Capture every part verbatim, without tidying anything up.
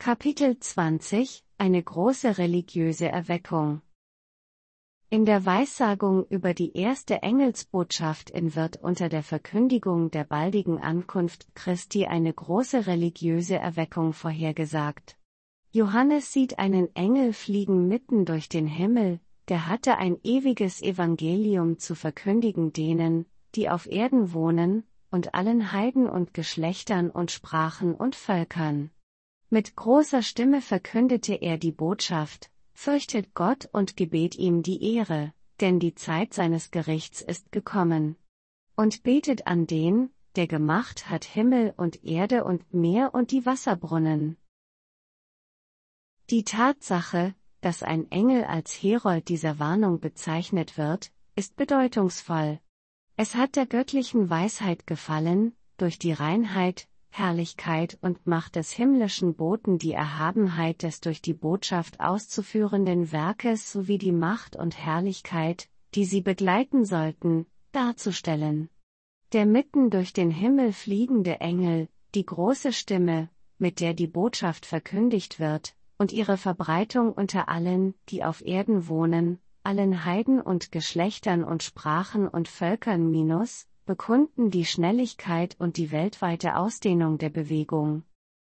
Kapitel zwanzig – Eine große religiöse Erweckung. In der Weissagung über die erste Engelsbotschaft in wird unter der Verkündigung der baldigen Ankunft Christi eine große religiöse Erweckung vorhergesagt. Johannes sieht einen Engel fliegen mitten durch den Himmel, der hatte ein ewiges Evangelium zu verkündigen denen, die auf Erden wohnen, und allen Heiden und Geschlechtern und Sprachen und Völkern. Mit großer Stimme verkündete er die Botschaft: Fürchtet Gott und gebet ihm die Ehre, denn die Zeit seines Gerichts ist gekommen. Und betet an den, der gemacht hat Himmel und Erde und Meer und die Wasserbrunnen. Die Tatsache, dass ein Engel als Herold dieser Warnung bezeichnet wird, ist bedeutungsvoll. Es hat der göttlichen Weisheit gefallen, durch die Reinheit, Herrlichkeit und Macht des himmlischen Boten die Erhabenheit des durch die Botschaft auszuführenden Werkes sowie die Macht und Herrlichkeit, die sie begleiten sollten, darzustellen. Der mitten durch den Himmel fliegende Engel, die große Stimme, mit der die Botschaft verkündigt wird, und ihre Verbreitung unter allen, die auf Erden wohnen, allen Heiden und Geschlechtern und Sprachen und Völkern minus, bekunden die Schnelligkeit und die weltweite Ausdehnung der Bewegung.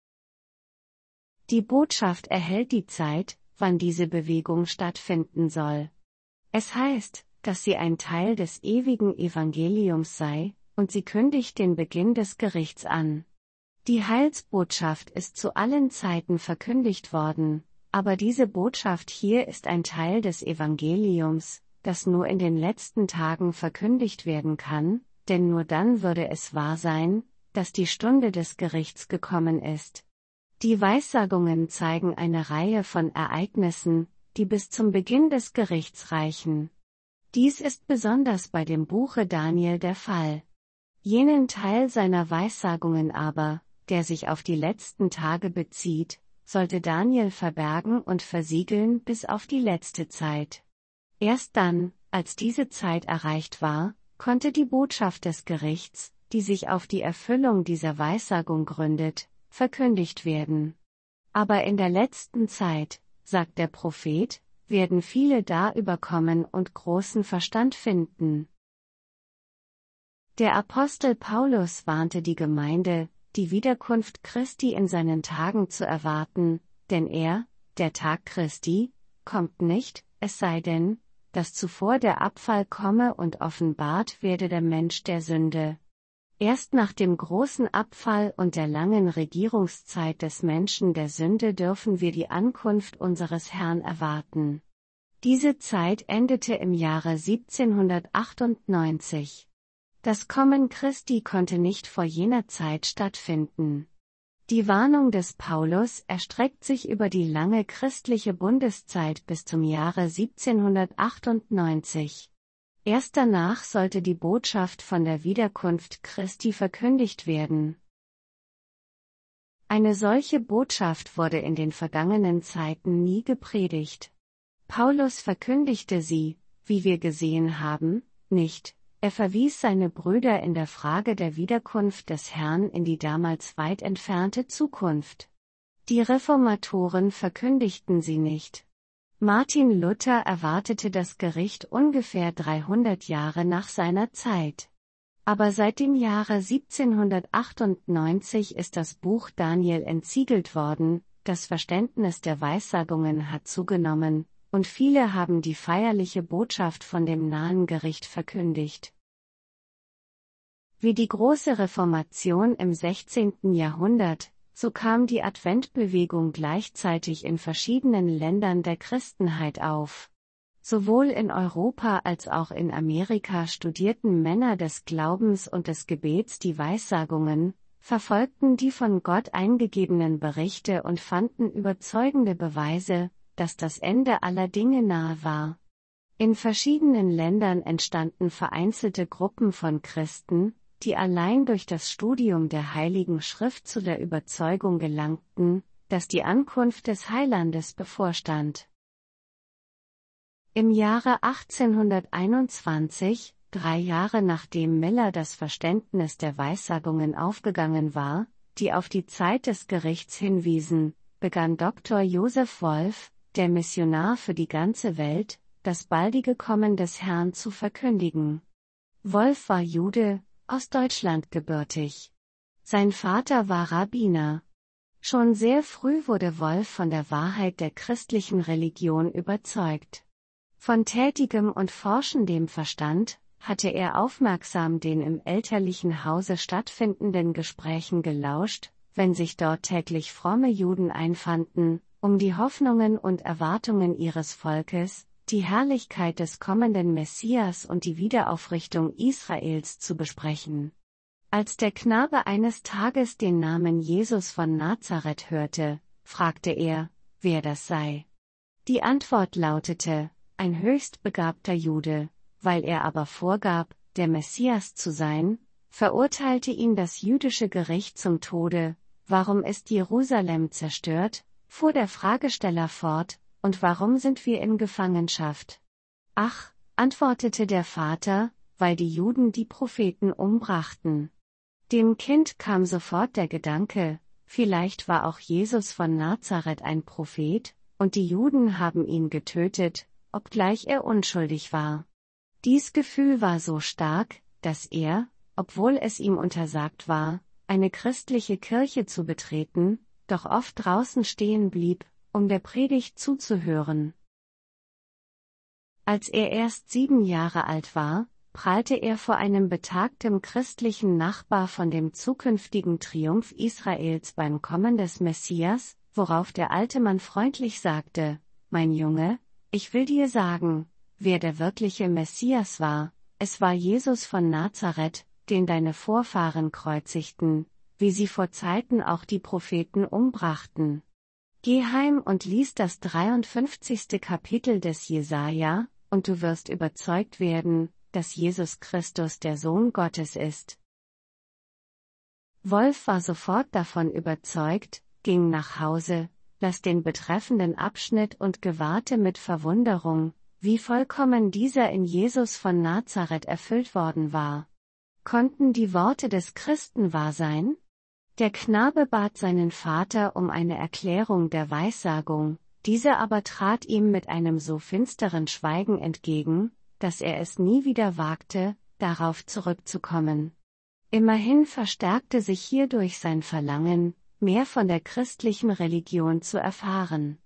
Die Botschaft erhält die Zeit, wann diese Bewegung stattfinden soll. Es heißt, dass sie ein Teil des ewigen Evangeliums sei, und sie kündigt den Beginn des Gerichts an. Die Heilsbotschaft ist zu allen Zeiten verkündigt worden, aber diese Botschaft hier ist ein Teil des Evangeliums, das nur in den letzten Tagen verkündigt werden kann, denn nur dann würde es wahr sein, dass die Stunde des Gerichts gekommen ist. Die Weissagungen zeigen eine Reihe von Ereignissen, die bis zum Beginn des Gerichts reichen. Dies ist besonders bei dem Buche Daniel der Fall. Jenen Teil seiner Weissagungen aber, der sich auf die letzten Tage bezieht, sollte Daniel verbergen und versiegeln bis auf die letzte Zeit. Erst dann, als diese Zeit erreicht war, konnte die Botschaft des Gerichts, die sich auf die Erfüllung dieser Weissagung gründet, verkündigt werden. Aber in der letzten Zeit, sagt der Prophet, werden viele da überkommen und großen Verstand finden. Der Apostel Paulus warnte die Gemeinde, die Wiederkunft Christi in seinen Tagen zu erwarten, denn er, der Tag Christi, kommt nicht, es sei denn, dass zuvor der Abfall komme und offenbart werde der Mensch der Sünde. Erst nach dem großen Abfall und der langen Regierungszeit des Menschen der Sünde dürfen wir die Ankunft unseres Herrn erwarten. Diese Zeit endete im Jahre siebzehnhundertachtundneunzig. Das Kommen Christi konnte nicht vor jener Zeit stattfinden. Die Warnung des Paulus erstreckt sich über die lange christliche Bundeszeit bis zum Jahre siebzehnhundertachtundneunzig. Erst danach sollte die Botschaft von der Wiederkunft Christi verkündigt werden. Eine solche Botschaft wurde in den vergangenen Zeiten nie gepredigt. Paulus verkündigte sie, wie wir gesehen haben, nicht. Er verwies seine Brüder in der Frage der Wiederkunft des Herrn in die damals weit entfernte Zukunft. Die Reformatoren verkündigten sie nicht. Martin Luther erwartete das Gericht ungefähr dreihundert Jahre nach seiner Zeit. Aber seit dem Jahre siebzehnhundertachtundneunzig ist das Buch Daniel entsiegelt worden, das Verständnis der Weissagungen hat zugenommen, und viele haben die feierliche Botschaft von dem nahen Gericht verkündigt. Wie die große Reformation im sechzehnten Jahrhundert, so kam die Adventbewegung gleichzeitig in verschiedenen Ländern der Christenheit auf. Sowohl in Europa als auch in Amerika studierten Männer des Glaubens und des Gebets die Weissagungen, verfolgten die von Gott eingegebenen Berichte und fanden überzeugende Beweise, dass das Ende aller Dinge nahe war. In verschiedenen Ländern entstanden vereinzelte Gruppen von Christen, die allein durch das Studium der Heiligen Schrift zu der Überzeugung gelangten, dass die Ankunft des Heilandes bevorstand. Im Jahre achtzehnhunderteinundzwanzig, drei Jahre nachdem Miller das Verständnis der Weissagungen aufgegangen war, die auf die Zeit des Gerichts hinwiesen, begann Doktor Josef Wolf, der Missionar für die ganze Welt, das baldige Kommen des Herrn zu verkündigen. Wolf war Jude, aus Deutschland gebürtig. Sein Vater war Rabbiner. Schon sehr früh wurde Wolf von der Wahrheit der christlichen Religion überzeugt. Von tätigem und forschendem Verstand hatte er aufmerksam den im elterlichen Hause stattfindenden Gesprächen gelauscht, wenn sich dort täglich fromme Juden einfanden, um die Hoffnungen und Erwartungen ihres Volkes, die Herrlichkeit des kommenden Messias und die Wiederaufrichtung Israels zu besprechen. Als der Knabe eines Tages den Namen Jesus von Nazareth hörte, fragte er, wer das sei. Die Antwort lautete, ein höchst begabter Jude, weil er aber vorgab, der Messias zu sein, verurteilte ihn das jüdische Gericht zum Tode. Warum ist Jerusalem zerstört, fuhr der Fragesteller fort, und warum sind wir in Gefangenschaft? Ach, antwortete der Vater, weil die Juden die Propheten umbrachten. Dem Kind kam sofort der Gedanke, vielleicht war auch Jesus von Nazareth ein Prophet, und die Juden haben ihn getötet, obgleich er unschuldig war. Dies Gefühl war so stark, dass er, obwohl es ihm untersagt war, eine christliche Kirche zu betreten, doch oft draußen stehen blieb, um der Predigt zuzuhören. Als er erst sieben Jahre alt war, prahlte er vor einem betagten christlichen Nachbar von dem zukünftigen Triumph Israels beim Kommen des Messias, worauf der alte Mann freundlich sagte, mein Junge, ich will dir sagen, wer der wirkliche Messias war, es war Jesus von Nazareth, den deine Vorfahren kreuzigten, wie sie vor Zeiten auch die Propheten umbrachten. Geh heim und lies das dreiundfünfzigste Kapitel des Jesaja, und du wirst überzeugt werden, dass Jesus Christus der Sohn Gottes ist. Wolf war sofort davon überzeugt, ging nach Hause, las den betreffenden Abschnitt und gewahrte mit Verwunderung, wie vollkommen dieser in Jesus von Nazareth erfüllt worden war. Konnten die Worte des Christen wahr sein? Der Knabe bat seinen Vater um eine Erklärung der Weissagung, dieser aber trat ihm mit einem so finsteren Schweigen entgegen, dass er es nie wieder wagte, darauf zurückzukommen. Immerhin verstärkte sich hierdurch sein Verlangen, mehr von der christlichen Religion zu erfahren.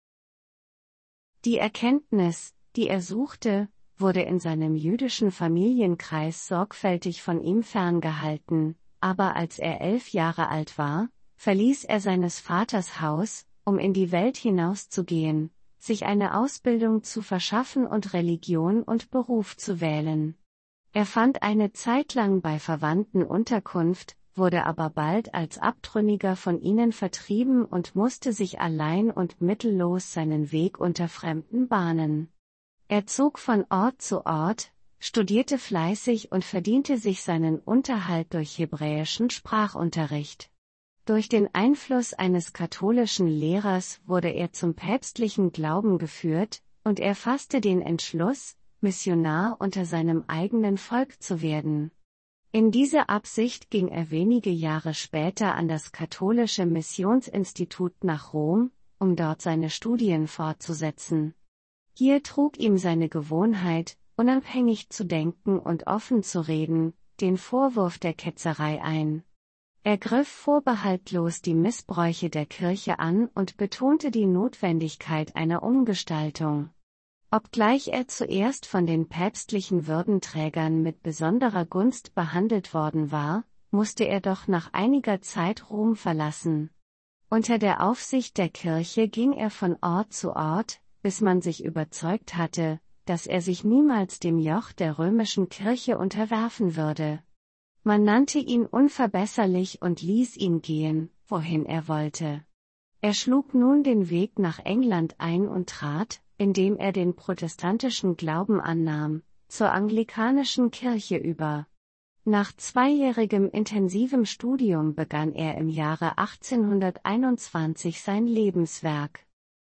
Die Erkenntnis, die er suchte, wurde in seinem jüdischen Familienkreis sorgfältig von ihm ferngehalten, aber als er elf Jahre alt war, verließ er seines Vaters Haus, um in die Welt hinauszugehen, sich eine Ausbildung zu verschaffen und Religion und Beruf zu wählen. Er fand eine Zeit lang bei Verwandten Unterkunft, wurde aber bald als Abtrünniger von ihnen vertrieben und musste sich allein und mittellos seinen Weg unter Fremden bahnen. Er zog von Ort zu Ort, studierte fleißig und verdiente sich seinen Unterhalt durch hebräischen Sprachunterricht. Durch den Einfluss eines katholischen Lehrers wurde er zum päpstlichen Glauben geführt, und er fasste den Entschluss, Missionar unter seinem eigenen Volk zu werden. In dieser Absicht ging er wenige Jahre später an das katholische Missionsinstitut nach Rom, um dort seine Studien fortzusetzen. Hier trug ihm seine Gewohnheit, unabhängig zu denken und offen zu reden, den Vorwurf der Ketzerei ein. Er griff vorbehaltlos die Missbräuche der Kirche an und betonte die Notwendigkeit einer Umgestaltung. Obgleich er zuerst von den päpstlichen Würdenträgern mit besonderer Gunst behandelt worden war, musste er doch nach einiger Zeit Rom verlassen. Unter der Aufsicht der Kirche ging er von Ort zu Ort, bis man sich überzeugt hatte, dass er sich niemals dem Joch der römischen Kirche unterwerfen würde. Man nannte ihn unverbesserlich und ließ ihn gehen, wohin er wollte. Er schlug nun den Weg nach England ein und trat, indem er den protestantischen Glauben annahm, zur anglikanischen Kirche über. Nach zweijährigem intensivem Studium begann er im Jahre achtzehnhunderteinundzwanzig sein Lebenswerk.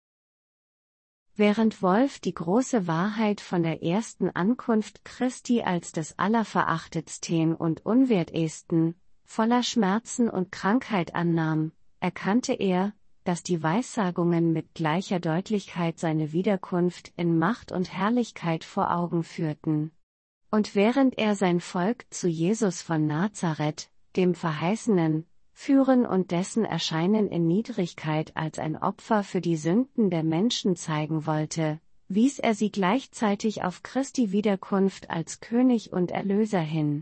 Während Wolf die große Wahrheit von der ersten Ankunft Christi als des allerverachtetsten und unwertesten, voller Schmerzen und Krankheit annahm, erkannte er, dass die Weissagungen mit gleicher Deutlichkeit seine Wiederkunft in Macht und Herrlichkeit vor Augen führten. Und während er sein Volk zu Jesus von Nazareth, dem Verheißenen, führen und dessen Erscheinen in Niedrigkeit als ein Opfer für die Sünden der Menschen zeigen wollte, wies er sie gleichzeitig auf Christi Wiederkunft als König und Erlöser hin.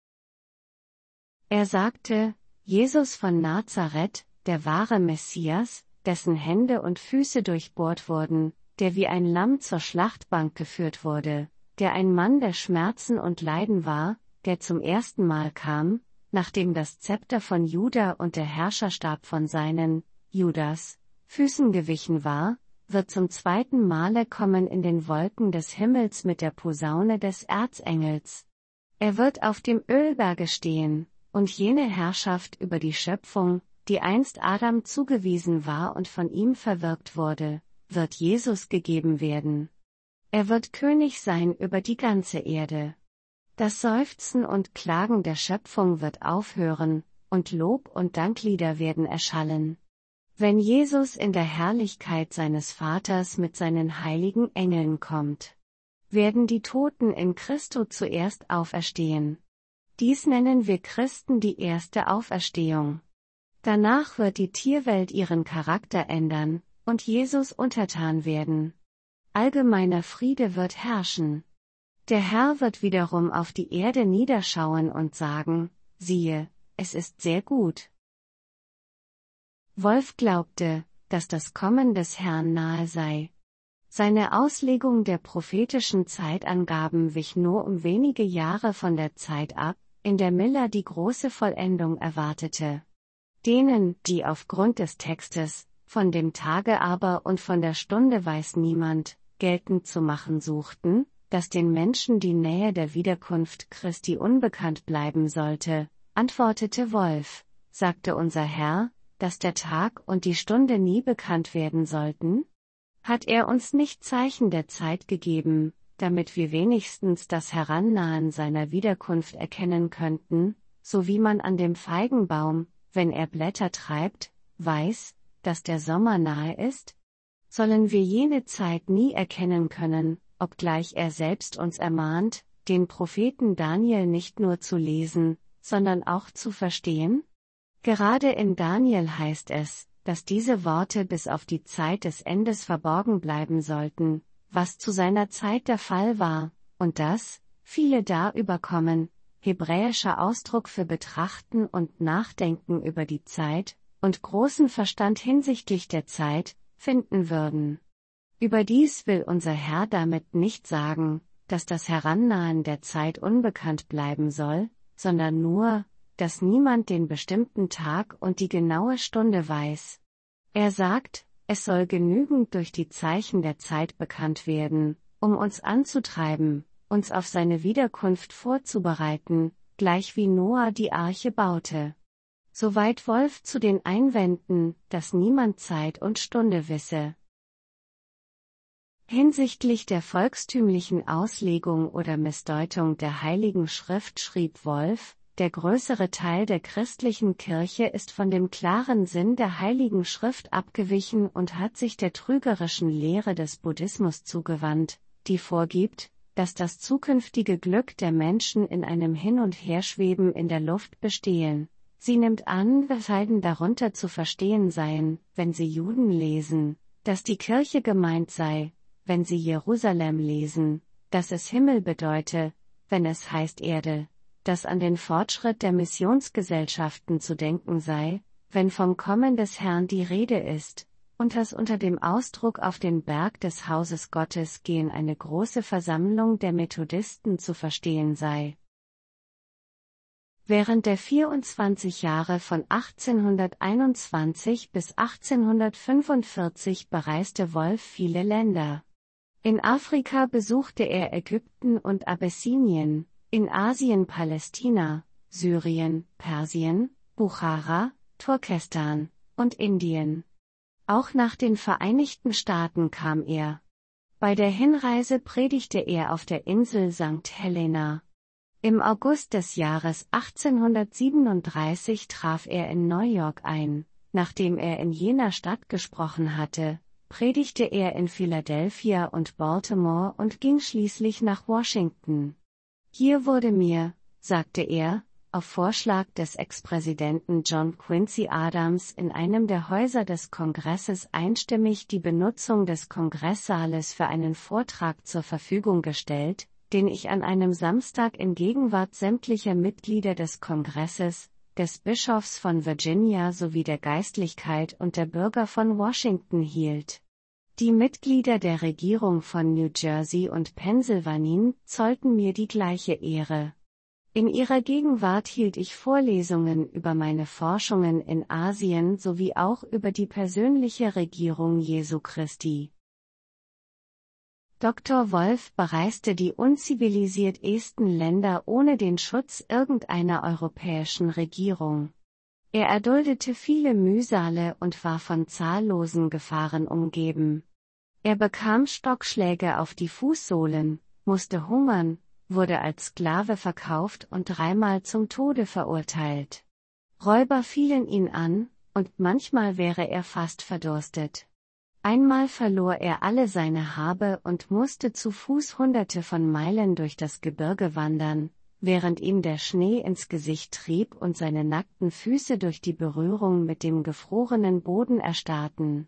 Er sagte, Jesus von Nazareth, der wahre Messias, dessen Hände und Füße durchbohrt wurden, der wie ein Lamm zur Schlachtbank geführt wurde, der ein Mann der Schmerzen und Leiden war, der zum ersten Mal kam, nachdem das Zepter von Juda und der Herrscherstab von seinen, Judas, Füßen gewichen war, wird zum zweiten Male kommen in den Wolken des Himmels mit der Posaune des Erzengels. Er wird auf dem Ölberge stehen, und jene Herrschaft über die Schöpfung, die einst Adam zugewiesen war und von ihm verwirkt wurde, wird Jesus gegeben werden. Er wird König sein über die ganze Erde. Das Seufzen und Klagen der Schöpfung wird aufhören, und Lob und Danklieder werden erschallen. Wenn Jesus in der Herrlichkeit seines Vaters mit seinen heiligen Engeln kommt, werden die Toten in Christo zuerst auferstehen. Dies nennen wir Christen die erste Auferstehung. Danach wird die Tierwelt ihren Charakter ändern, und Jesus untertan werden. Allgemeiner Friede wird herrschen. Der Herr wird wiederum auf die Erde niederschauen und sagen, siehe, es ist sehr gut. Wolf glaubte, dass das Kommen des Herrn nahe sei. Seine Auslegung der prophetischen Zeitangaben wich nur um wenige Jahre von der Zeit ab, in der Miller die große Vollendung erwartete. Denen, die aufgrund des Textes, von dem Tage aber und von der Stunde weiß niemand, geltend zu machen suchten, dass den Menschen die Nähe der Wiederkunft Christi unbekannt bleiben sollte, antwortete Wolf, sagte unser Herr, dass der Tag und die Stunde nie bekannt werden sollten? Hat er uns nicht Zeichen der Zeit gegeben, damit wir wenigstens das Herannahen seiner Wiederkunft erkennen könnten, so wie man an dem Feigenbaum, wenn er Blätter treibt, weiß, dass der Sommer nahe ist? Sollen wir jene Zeit nie erkennen können, obgleich er selbst uns ermahnt, den Propheten Daniel nicht nur zu lesen, sondern auch zu verstehen? Gerade in Daniel heißt es, dass diese Worte bis auf die Zeit des Endes verborgen bleiben sollten, was zu seiner Zeit der Fall war, und dass, viele darüber kommen, hebräischer Ausdruck für Betrachten und Nachdenken über die Zeit, und großen Verstand hinsichtlich der Zeit, finden würden. Überdies will unser Herr damit nicht sagen, dass das Herannahen der Zeit unbekannt bleiben soll, sondern nur, dass niemand den bestimmten Tag und die genaue Stunde weiß. Er sagt, es soll genügend durch die Zeichen der Zeit bekannt werden, um uns anzutreiben, uns auf seine Wiederkunft vorzubereiten, gleich wie Noah die Arche baute. Soweit Wolf zu den Einwänden, dass niemand Zeit und Stunde wisse. Hinsichtlich der volkstümlichen Auslegung oder Missdeutung der Heiligen Schrift schrieb Wolf, der größere Teil der christlichen Kirche ist von dem klaren Sinn der Heiligen Schrift abgewichen und hat sich der trügerischen Lehre des Buddhismus zugewandt, die vorgibt, dass das zukünftige Glück der Menschen in einem Hin- und Herschweben in der Luft bestehen. Sie nimmt an, dass Heiden darunter zu verstehen seien, wenn sie Juden lesen, dass die Kirche gemeint sei, wenn sie Jerusalem lesen, dass es Himmel bedeute, wenn es heißt Erde, dass an den Fortschritt der Missionsgesellschaften zu denken sei, wenn vom Kommen des Herrn die Rede ist, und dass unter dem Ausdruck auf den Berg des Hauses Gottes gehen eine große Versammlung der Methodisten zu verstehen sei. Während der vierundzwanzig Jahre von achtzehnhunderteinundzwanzig bis achtzehnhundertfünfundvierzig bereiste Wolf viele Länder. In Afrika besuchte er Ägypten und Abessinien, in Asien Palästina, Syrien, Persien, Buchara, Turkestan und Indien. Auch nach den Vereinigten Staaten kam er. Bei der Hinreise predigte er auf der Insel Sankt Helena. Im August des Jahres achtzehnhundertsiebenunddreißig traf er in New York ein, nachdem er in jener Stadt gesprochen hatte, predigte er in Philadelphia und Baltimore und ging schließlich nach Washington. Hier wurde mir, sagte er, auf Vorschlag des Ex-Präsidenten John Quincy Adams in einem der Häuser des Kongresses einstimmig die Benutzung des Kongresssaales für einen Vortrag zur Verfügung gestellt, den ich an einem Samstag in Gegenwart sämtlicher Mitglieder des Kongresses, des Bischofs von Virginia sowie der Geistlichkeit und der Bürger von Washington hielt. Die Mitglieder der Regierung von New Jersey und Pennsylvania zollten mir die gleiche Ehre. In ihrer Gegenwart hielt ich Vorlesungen über meine Forschungen in Asien sowie auch über die persönliche Regierung Jesu Christi. Doktor Wolf bereiste die unzivilisiertesten Länder ohne den Schutz irgendeiner europäischen Regierung. Er erduldete viele Mühsale und war von zahllosen Gefahren umgeben. Er bekam Stockschläge auf die Fußsohlen, musste hungern, wurde als Sklave verkauft und dreimal zum Tode verurteilt. Räuber fielen ihn an, und manchmal wäre er fast verdurstet. Einmal verlor er alle seine Habe und musste zu Fuß hunderte von Meilen durch das Gebirge wandern, während ihm der Schnee ins Gesicht trieb und seine nackten Füße durch die Berührung mit dem gefrorenen Boden erstarrten.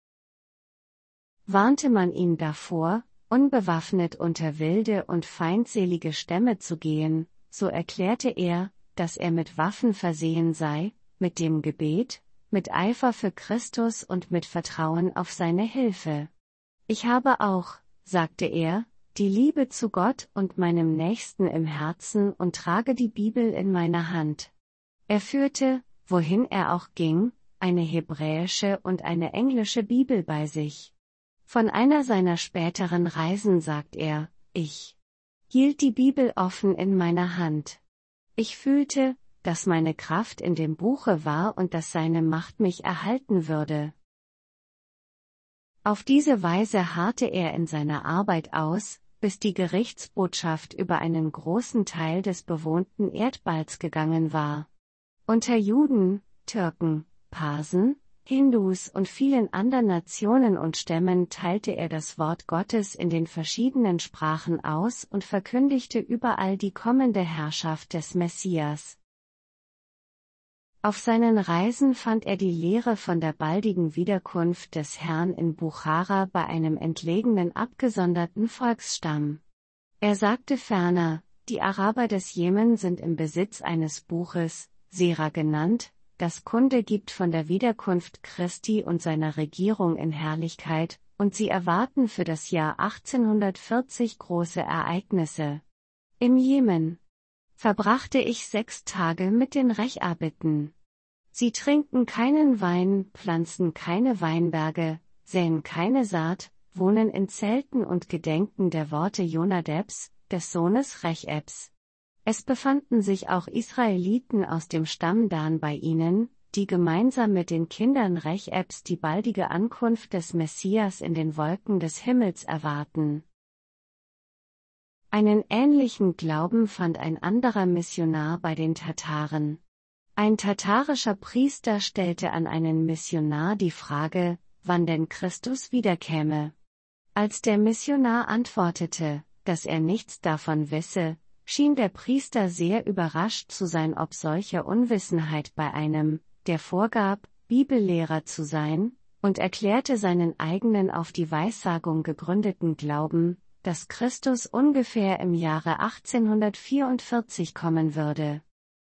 Warnte man ihn davor, unbewaffnet unter wilde und feindselige Stämme zu gehen, so erklärte er, dass er mit Waffen versehen sei, mit dem Gebet, mit Eifer für Christus und mit Vertrauen auf seine Hilfe. Ich habe auch, sagte er, die Liebe zu Gott und meinem Nächsten im Herzen und trage die Bibel in meiner Hand. Er führte, wohin er auch ging, eine hebräische und eine englische Bibel bei sich. Von einer seiner späteren Reisen sagt er, ich hielt die Bibel offen in meiner Hand. Ich fühlte, dass meine Kraft in dem Buche war und dass seine Macht mich erhalten würde. Auf diese Weise harrte er in seiner Arbeit aus, bis die Gerichtsbotschaft über einen großen Teil des bewohnten Erdballs gegangen war. Unter Juden, Türken, Parsen, Hindus und vielen anderen Nationen und Stämmen teilte er das Wort Gottes in den verschiedenen Sprachen aus und verkündigte überall die kommende Herrschaft des Messias. Auf seinen Reisen fand er die Lehre von der baldigen Wiederkunft des Herrn in Buchara bei einem entlegenen abgesonderten Volksstamm. Er sagte ferner, die Araber des Jemen sind im Besitz eines Buches, Sera genannt, das Kunde gibt von der Wiederkunft Christi und seiner Regierung in Herrlichkeit, und sie erwarten für das Jahr achtzehnhundertvierzig große Ereignisse. Im Jemen verbrachte ich sechs Tage mit den Rechabiten. Sie trinken keinen Wein, pflanzen keine Weinberge, säen keine Saat, wohnen in Zelten und gedenken der Worte Jonadabs, des Sohnes Rechabs. Es befanden sich auch Israeliten aus dem Stamm Dan bei ihnen, die gemeinsam mit den Kindern Rechabs die baldige Ankunft des Messias in den Wolken des Himmels erwarten. Einen ähnlichen Glauben fand ein anderer Missionar bei den Tataren. Ein tatarischer Priester stellte an einen Missionar die Frage, wann denn Christus wiederkäme. Als der Missionar antwortete, dass er nichts davon wisse, schien der Priester sehr überrascht zu sein ob solcher Unwissenheit bei einem, der vorgab, Bibellehrer zu sein, und erklärte seinen eigenen auf die Weissagung gegründeten Glauben, dass Christus ungefähr im Jahre achtzehnhundertvierundvierzig kommen würde.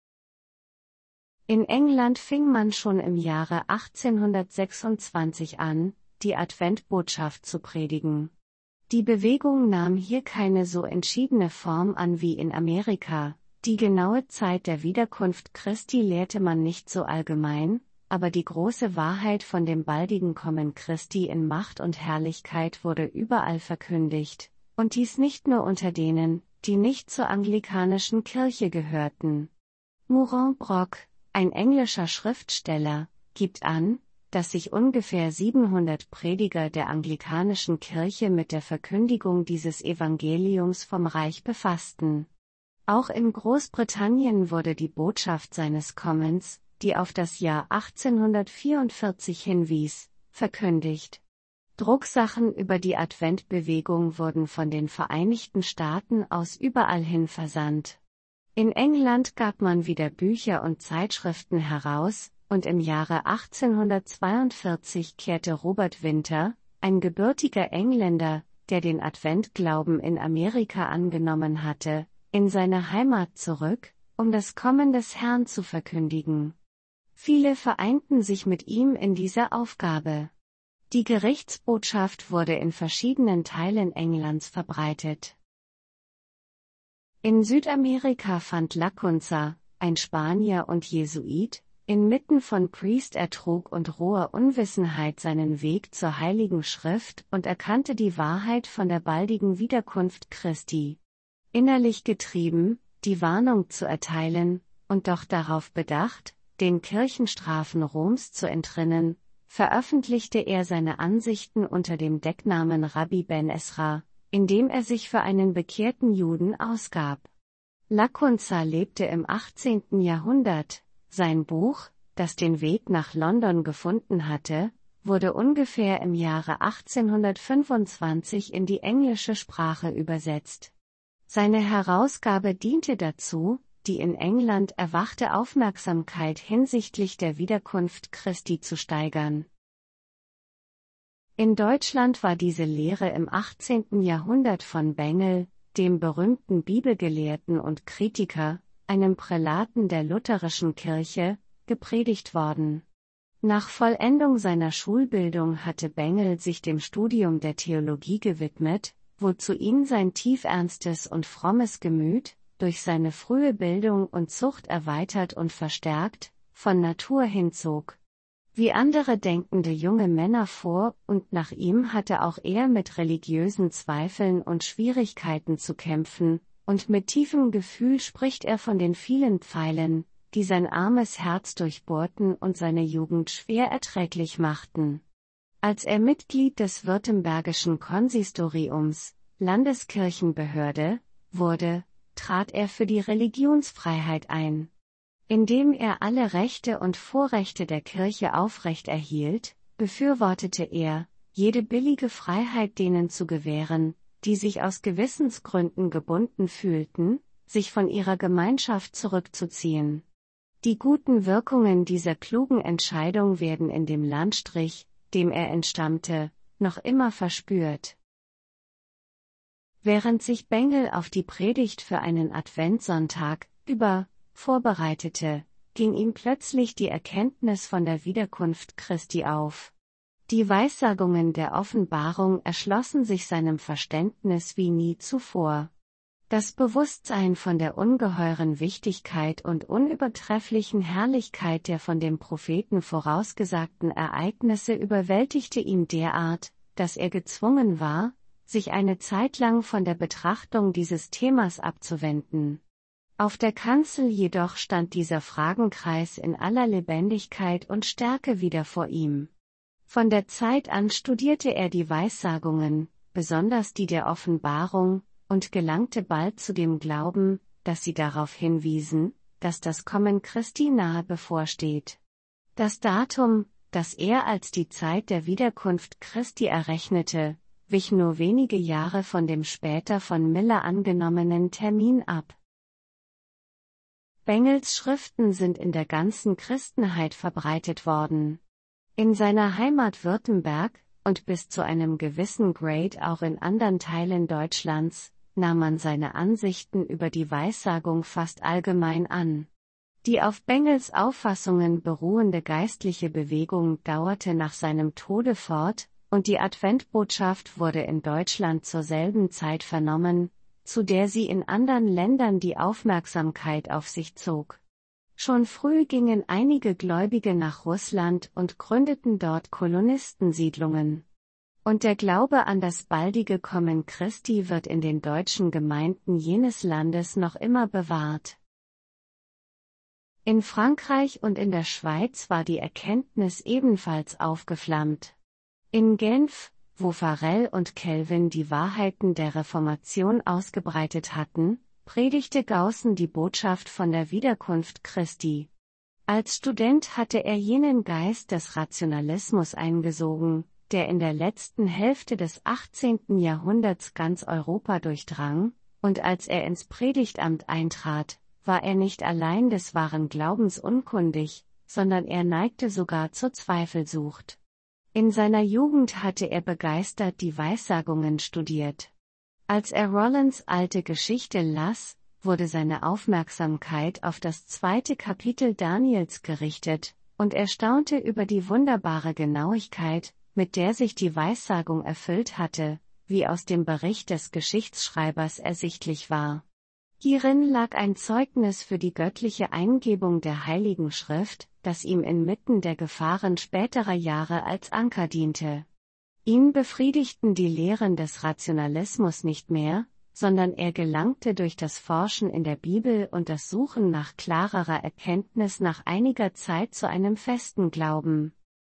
In England fing man schon im Jahre achtzehnhundertsechsundzwanzig an, die Adventbotschaft zu predigen. Die Bewegung nahm hier keine so entschiedene Form an wie in Amerika, die genaue Zeit der Wiederkunft Christi lehrte man nicht so allgemein, aber die große Wahrheit von dem baldigen Kommen Christi in Macht und Herrlichkeit wurde überall verkündigt, und dies nicht nur unter denen, die nicht zur anglikanischen Kirche gehörten. Mourant Brock, ein englischer Schriftsteller, gibt an, dass sich ungefähr siebenhundert Prediger der anglikanischen Kirche mit der Verkündigung dieses Evangeliums vom Reich befassten. Auch in Großbritannien wurde die Botschaft seines Kommens, die auf das Jahr achtzehnhundertvierundvierzig hinwies, verkündigt. Drucksachen über die Adventbewegung wurden von den Vereinigten Staaten aus überall hin versandt. In England gab man wieder Bücher und Zeitschriften heraus, und im Jahre achtzehnhundertzweiundvierzig kehrte Robert Winter, ein gebürtiger Engländer, der den Adventglauben in Amerika angenommen hatte, in seine Heimat zurück, um das Kommen des Herrn zu verkündigen. Viele vereinten sich mit ihm in dieser Aufgabe. Die Gerichtsbotschaft wurde in verschiedenen Teilen Englands verbreitet. In Südamerika fand Lacunza, ein Spanier und Jesuit, inmitten von Priestertrug und roher Unwissenheit seinen Weg zur Heiligen Schrift und erkannte die Wahrheit von der baldigen Wiederkunft Christi. Innerlich getrieben, die Warnung zu erteilen, und doch darauf bedacht, den Kirchenstrafen Roms zu entrinnen, veröffentlichte er seine Ansichten unter dem Decknamen Rabbi Ben Esra, indem er sich für einen bekehrten Juden ausgab. Lacunza lebte im achtzehnten Jahrhundert, sein Buch, das den Weg nach London gefunden hatte, wurde ungefähr im Jahre achtzehnhundertfünfundzwanzig in die englische Sprache übersetzt. Seine Herausgabe diente dazu, die in England erwachte Aufmerksamkeit hinsichtlich der Wiederkunft Christi zu steigern. In Deutschland war diese Lehre im achtzehnten Jahrhundert von Bengel, dem berühmten Bibelgelehrten und Kritiker, einem Prälaten der lutherischen Kirche, gepredigt worden. Nach Vollendung seiner Schulbildung hatte Bengel sich dem Studium der Theologie gewidmet, wozu ihn sein tiefernstes und frommes Gemüt, durch seine frühe Bildung und Zucht erweitert und verstärkt, von Natur hinzog. Wie andere denkende junge Männer vor und nach ihm hatte auch er mit religiösen Zweifeln und Schwierigkeiten zu kämpfen, und mit tiefem Gefühl spricht er von den vielen Pfeilen, die sein armes Herz durchbohrten und seine Jugend schwer erträglich machten. Als er Mitglied des Württembergischen Konsistoriums, Landeskirchenbehörde, wurde, trat er für die Religionsfreiheit ein. Indem er alle Rechte und Vorrechte der Kirche aufrechterhielt, befürwortete er, jede billige Freiheit denen zu gewähren, die sich aus Gewissensgründen gebunden fühlten, sich von ihrer Gemeinschaft zurückzuziehen. Die guten Wirkungen dieser klugen Entscheidung werden in dem Landstrich, dem er entstammte, noch immer verspürt. Während sich Bengel auf die Predigt für einen Adventssonntag, über, vorbereitete, ging ihm plötzlich die Erkenntnis von der Wiederkunft Christi auf. Die Weissagungen der Offenbarung erschlossen sich seinem Verständnis wie nie zuvor. Das Bewusstsein von der ungeheuren Wichtigkeit und unübertrefflichen Herrlichkeit der von dem Propheten vorausgesagten Ereignisse überwältigte ihn derart, dass er gezwungen war, sich eine Zeit lang von der Betrachtung dieses Themas abzuwenden. Auf der Kanzel jedoch stand dieser Fragenkreis in aller Lebendigkeit und Stärke wieder vor ihm. Von der Zeit an studierte er die Weissagungen, besonders die der Offenbarung, und gelangte bald zu dem Glauben, dass sie darauf hinwiesen, dass das Kommen Christi nahe bevorsteht. Das Datum, das er als die Zeit der Wiederkunft Christi errechnete, wich nur wenige Jahre von dem später von Miller angenommenen Termin ab. Bengels Schriften sind in der ganzen Christenheit verbreitet worden. In seiner Heimat Württemberg, und bis zu einem gewissen Grade auch in anderen Teilen Deutschlands, nahm man seine Ansichten über die Weissagung fast allgemein an. Die auf Bengels Auffassungen beruhende geistliche Bewegung dauerte nach seinem Tode fort, und die Adventbotschaft wurde in Deutschland zur selben Zeit vernommen, zu der sie in anderen Ländern die Aufmerksamkeit auf sich zog. Schon früh gingen einige Gläubige nach Russland und gründeten dort Kolonistensiedlungen. Und der Glaube an das baldige Kommen Christi wird in den deutschen Gemeinden jenes Landes noch immer bewahrt. In Frankreich und in der Schweiz war die Erkenntnis ebenfalls aufgeflammt. In Genf, wo Farel und Calvin die Wahrheiten der Reformation ausgebreitet hatten, predigte Gaussen die Botschaft von der Wiederkunft Christi. Als Student hatte er jenen Geist des Rationalismus eingesogen, der in der letzten Hälfte des achtzehnten Jahrhunderts ganz Europa durchdrang, und als er ins Predigtamt eintrat, war er nicht allein des wahren Glaubens unkundig, sondern er neigte sogar zur Zweifelsucht. In seiner Jugend hatte er begeistert die Weissagungen studiert. Als er Rollins alte Geschichte las, wurde seine Aufmerksamkeit auf das zweite Kapitel Daniels gerichtet, und er staunte über die wunderbare Genauigkeit, mit der sich die Weissagung erfüllt hatte, wie aus dem Bericht des Geschichtsschreibers ersichtlich war. Hierin lag ein Zeugnis für die göttliche Eingebung der Heiligen Schrift, das ihm inmitten der Gefahren späterer Jahre als Anker diente. Ihn befriedigten die Lehren des Rationalismus nicht mehr, sondern er gelangte durch das Forschen in der Bibel und das Suchen nach klarerer Erkenntnis nach einiger Zeit zu einem festen Glauben.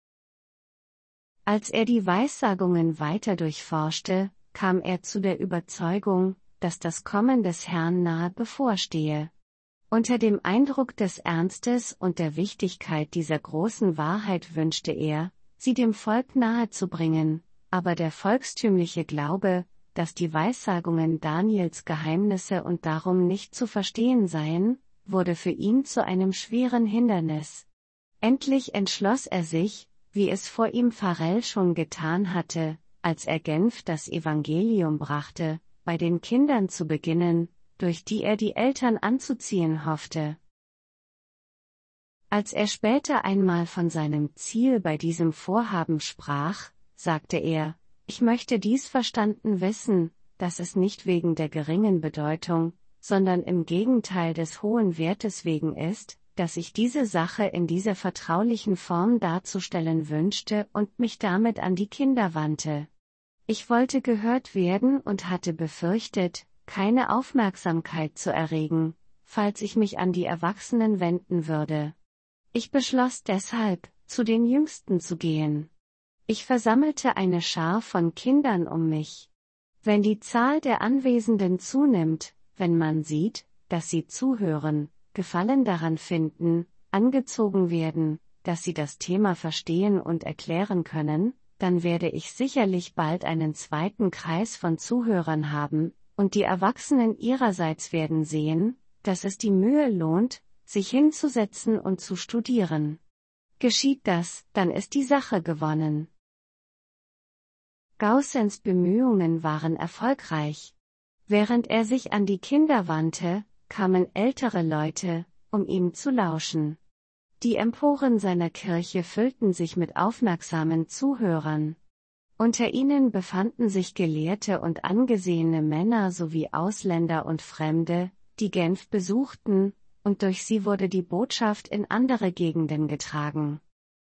Als er die Weissagungen weiter durchforschte, kam er zu der Überzeugung, dass das Kommen des Herrn nahe bevorstehe. Unter dem Eindruck des Ernstes und der Wichtigkeit dieser großen Wahrheit wünschte er, sie dem Volk nahezubringen, aber der volkstümliche Glaube, dass die Weissagungen Daniels Geheimnisse und darum nicht zu verstehen seien, wurde für ihn zu einem schweren Hindernis. Endlich entschloss er sich, wie es vor ihm Farel schon getan hatte, als er Genf das Evangelium brachte, bei den Kindern zu beginnen, durch die er die Eltern anzuziehen hoffte. Als er später einmal von seinem Ziel bei diesem Vorhaben sprach, sagte er: Ich möchte dies verstanden wissen, dass es nicht wegen der geringen Bedeutung, sondern im Gegenteil des hohen Wertes wegen ist, dass ich diese Sache in dieser vertraulichen Form darzustellen wünschte und mich damit an die Kinder wandte. Ich wollte gehört werden und hatte befürchtet, keine Aufmerksamkeit zu erregen, falls ich mich an die Erwachsenen wenden würde. Ich beschloss deshalb, zu den Jüngsten zu gehen. Ich versammelte eine Schar von Kindern um mich. Wenn die Zahl der Anwesenden zunimmt, wenn man sieht, dass sie zuhören, Gefallen daran finden, angezogen werden, dass sie das Thema verstehen und erklären können, dann werde ich sicherlich bald einen zweiten Kreis von Zuhörern haben, und die Erwachsenen ihrerseits werden sehen, dass es die Mühe lohnt, sich hinzusetzen und zu studieren. Geschieht das, dann ist die Sache gewonnen. Gaussens Bemühungen waren erfolgreich. Während er sich an die Kinder wandte, kamen ältere Leute, um ihm zu lauschen. Die Emporen seiner Kirche füllten sich mit aufmerksamen Zuhörern. Unter ihnen befanden sich gelehrte und angesehene Männer sowie Ausländer und Fremde, die Genf besuchten, und durch sie wurde die Botschaft in andere Gegenden getragen.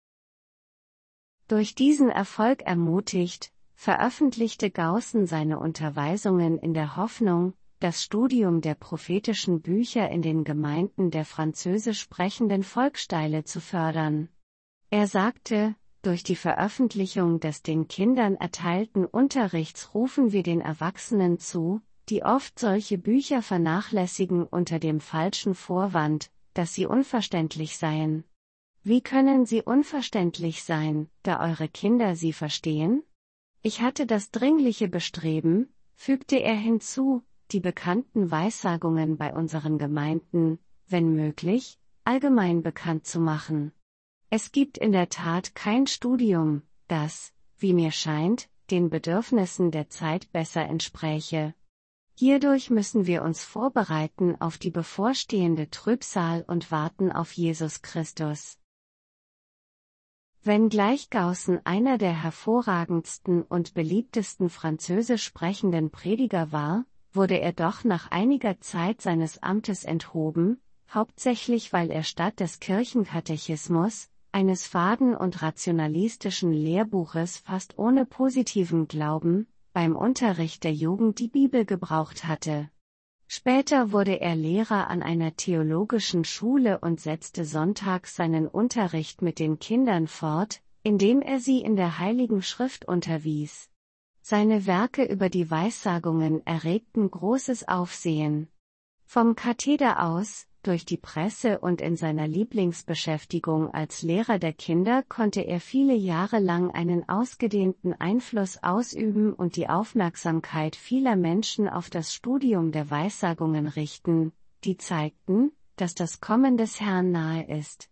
Durch diesen Erfolg ermutigt, veröffentlichte Gaussen seine Unterweisungen in der Hoffnung, das Studium der prophetischen Bücher in den Gemeinden der französisch sprechenden Volksteile zu fördern. Er sagte: Durch die Veröffentlichung des den Kindern erteilten Unterrichts rufen wir den Erwachsenen zu, die oft solche Bücher vernachlässigen unter dem falschen Vorwand, dass sie unverständlich seien. Wie können sie unverständlich sein, da eure Kinder sie verstehen? Ich hatte das dringliche Bestreben, fügte er hinzu, die bekannten Weissagungen bei unseren Gemeinden, wenn möglich, allgemein bekannt zu machen. Es gibt in der Tat kein Studium, das, wie mir scheint, den Bedürfnissen der Zeit besser entspräche. Hierdurch müssen wir uns vorbereiten auf die bevorstehende Trübsal und warten auf Jesus Christus. Wenngleich Gaussen einer der hervorragendsten und beliebtesten französisch sprechenden Prediger war, wurde er doch nach einiger Zeit seines Amtes enthoben, hauptsächlich weil er statt des Kirchenkatechismus, eines faden und rationalistischen Lehrbuches fast ohne positiven Glauben, beim Unterricht der Jugend die Bibel gebraucht hatte. Später wurde er Lehrer an einer theologischen Schule und setzte sonntags seinen Unterricht mit den Kindern fort, indem er sie in der Heiligen Schrift unterwies. Seine Werke über die Weissagungen erregten großes Aufsehen. Vom Katheder aus, durch die Presse und in seiner Lieblingsbeschäftigung als Lehrer der Kinder konnte er viele Jahre lang einen ausgedehnten Einfluss ausüben und die Aufmerksamkeit vieler Menschen auf das Studium der Weissagungen richten, die zeigten, dass das Kommen des Herrn nahe ist.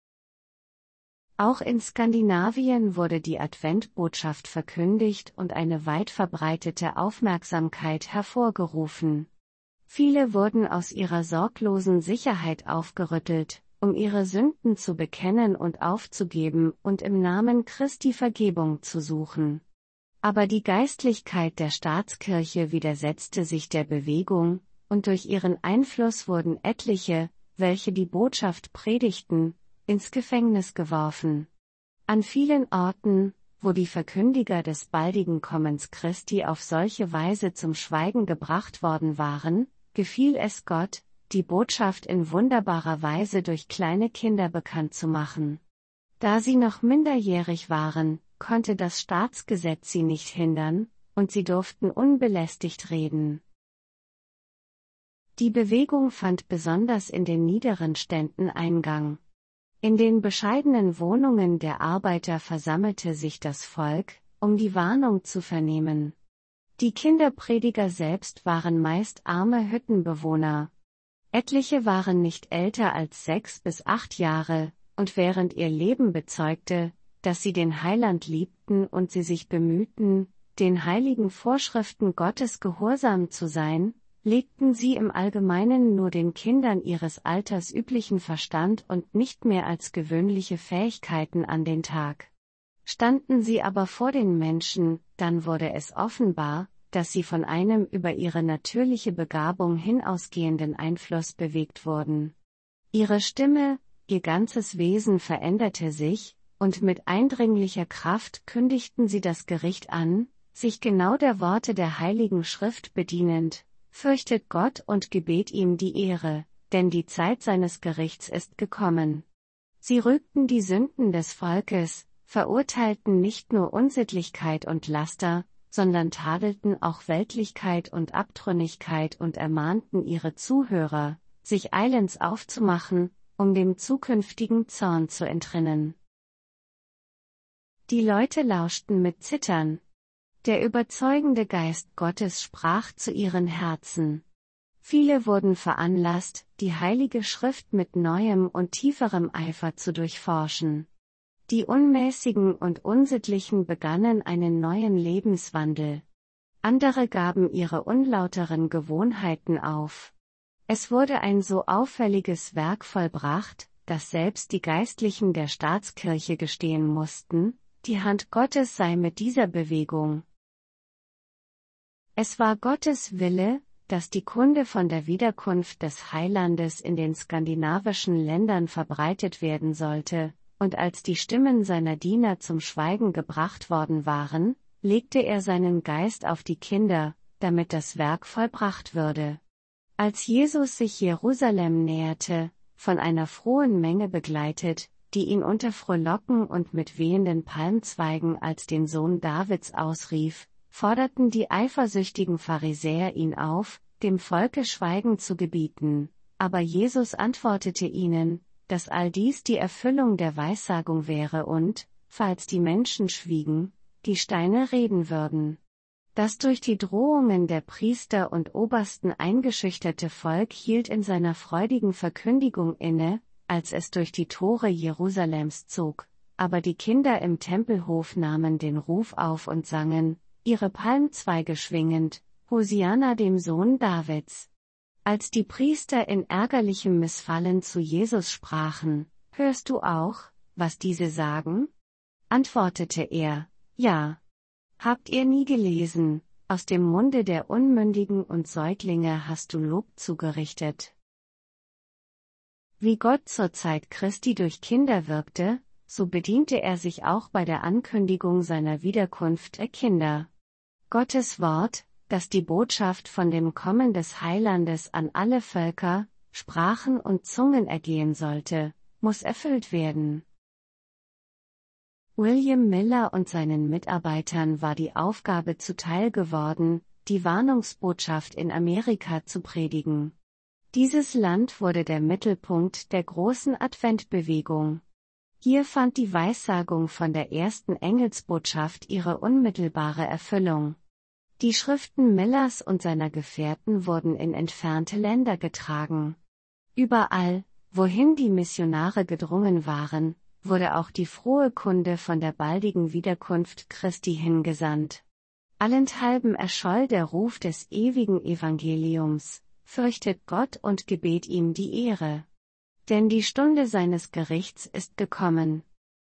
Auch in Skandinavien wurde die Adventbotschaft verkündigt und eine weit verbreitete Aufmerksamkeit hervorgerufen. Viele wurden aus ihrer sorglosen Sicherheit aufgerüttelt, um ihre Sünden zu bekennen und aufzugeben und im Namen Christi Vergebung zu suchen. Aber die Geistlichkeit der Staatskirche widersetzte sich der Bewegung, und durch ihren Einfluss wurden etliche, welche die Botschaft predigten, ins Gefängnis geworfen. An vielen Orten, wo die Verkündiger des baldigen Kommens Christi auf solche Weise zum Schweigen gebracht worden waren, gefiel es Gott, die Botschaft in wunderbarer Weise durch kleine Kinder bekannt zu machen. Da sie noch minderjährig waren, konnte das Staatsgesetz sie nicht hindern, und sie durften unbelästigt reden. Die Bewegung fand besonders in den niederen Ständen Eingang. In den bescheidenen Wohnungen der Arbeiter versammelte sich das Volk, um die Warnung zu vernehmen. Die Kinderprediger selbst waren meist arme Hüttenbewohner. Etliche waren nicht älter als sechs bis acht Jahre, und während ihr Leben bezeugte, dass sie den Heiland liebten und sie sich bemühten, den heiligen Vorschriften Gottes gehorsam zu sein, legten sie im Allgemeinen nur den Kindern ihres Alters üblichen Verstand und nicht mehr als gewöhnliche Fähigkeiten an den Tag. Standen sie aber vor den Menschen, dann wurde es offenbar, dass sie von einem über ihre natürliche Begabung hinausgehenden Einfluss bewegt wurden. Ihre Stimme, ihr ganzes Wesen veränderte sich, und mit eindringlicher Kraft kündigten sie das Gericht an, sich genau der Worte der Heiligen Schrift bedienend: Fürchtet Gott und gebet ihm die Ehre, denn die Zeit seines Gerichts ist gekommen. Sie rügten die Sünden des Volkes, verurteilten nicht nur Unsittlichkeit und Laster, sondern tadelten auch Weltlichkeit und Abtrünnigkeit und ermahnten ihre Zuhörer, sich eilends aufzumachen, um dem zukünftigen Zorn zu entrinnen. Die Leute lauschten mit Zittern. Der überzeugende Geist Gottes sprach zu ihren Herzen. Viele wurden veranlasst, die Heilige Schrift mit neuem und tieferem Eifer zu durchforschen. Die Unmäßigen und Unsittlichen begannen einen neuen Lebenswandel. Andere gaben ihre unlauteren Gewohnheiten auf. Es wurde ein so auffälliges Werk vollbracht, dass selbst die Geistlichen der Staatskirche gestehen mussten, die Hand Gottes sei mit dieser Bewegung. Es war Gottes Wille, dass die Kunde von der Wiederkunft des Heilandes in den skandinavischen Ländern verbreitet werden sollte, und als die Stimmen seiner Diener zum Schweigen gebracht worden waren, legte er seinen Geist auf die Kinder, damit das Werk vollbracht würde. Als Jesus sich Jerusalem näherte, von einer frohen Menge begleitet, die ihn unter Frohlocken und mit wehenden Palmzweigen als den Sohn Davids ausrief, forderten die eifersüchtigen Pharisäer ihn auf, dem Volke Schweigen zu gebieten, aber Jesus antwortete ihnen, dass all dies die Erfüllung der Weissagung wäre und, falls die Menschen schwiegen, die Steine reden würden. Das durch die Drohungen der Priester und Obersten eingeschüchterte Volk hielt in seiner freudigen Verkündigung inne, als es durch die Tore Jerusalems zog, aber die Kinder im Tempelhof nahmen den Ruf auf und sangen, ihre Palmzweige schwingend, Hosianna dem Sohn Davids. Als die Priester in ärgerlichem Missfallen zu Jesus sprachen, »Hörst du auch, was diese sagen?« antwortete er, »Ja. Habt ihr nie gelesen, aus dem Munde der Unmündigen und Säuglinge hast du Lob zugerichtet?« Wie Gott zur Zeit Christi durch Kinder wirkte, so bediente er sich auch bei der Ankündigung seiner Wiederkunft der Kinder. Gottes Wort, dass die Botschaft von dem Kommen des Heilandes an alle Völker, Sprachen und Zungen ergehen sollte, muss erfüllt werden. William Miller und seinen Mitarbeitern war die Aufgabe zuteil geworden, die Warnungsbotschaft in Amerika zu predigen. Dieses Land wurde der Mittelpunkt der großen Adventbewegung. Hier fand die Weissagung von der ersten Engelsbotschaft ihre unmittelbare Erfüllung. Die Schriften Millers und seiner Gefährten wurden in entfernte Länder getragen. Überall, wohin die Missionare gedrungen waren, wurde auch die frohe Kunde von der baldigen Wiederkunft Christi hingesandt. Allenthalben erscholl der Ruf des ewigen Evangeliums: Fürchtet Gott und gebet ihm die Ehre. Denn die Stunde seines Gerichts ist gekommen.